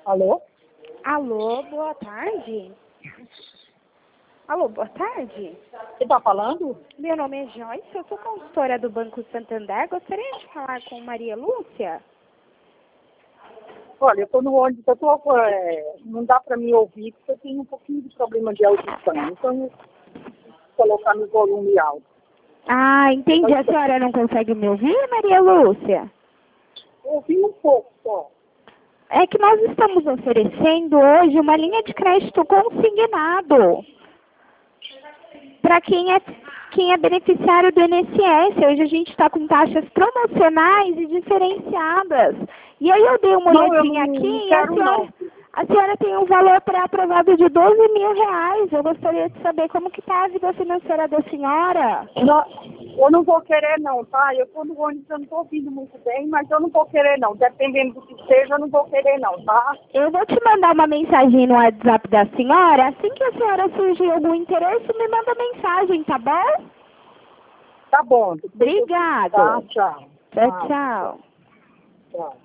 Alô? Alô, boa tarde. Alô, boa tarde. Você tá falando? Meu nome é Joyce, eu sou consultora do Banco Santander. Gostaria de falar com Maria Lúcia? Olha, eu tô no ônibus, não dá pra me ouvir, porque eu tenho um pouquinho de problema de audição. Então, eu vou colocar no volume alto. Ah, entendi. A senhora não consegue me ouvir, Maria Lúcia? Ouvi um pouco só. É que nós estamos oferecendo hoje uma linha de crédito consignado para quem é beneficiário do INSS. Hoje a gente está com taxas promocionais e diferenciadas. E aí eu dei uma olhadinha aqui não e quero, a senhora tem um valor pré-aprovado de R$ 12.000. Eu gostaria de saber como que está a vida financeira da senhora. Eu não vou querer não, tá? Eu tô no ônibus, eu não tô ouvindo muito bem, mas eu não vou querer não. Dependendo do que seja, eu não vou querer não, tá? Eu vou te mandar uma mensagem no WhatsApp da senhora. Assim que a senhora surgir algum interesse, me manda mensagem, tá bom? Tá bom. Obrigada. Tá, tchau. Tchau, tchau. Tchau.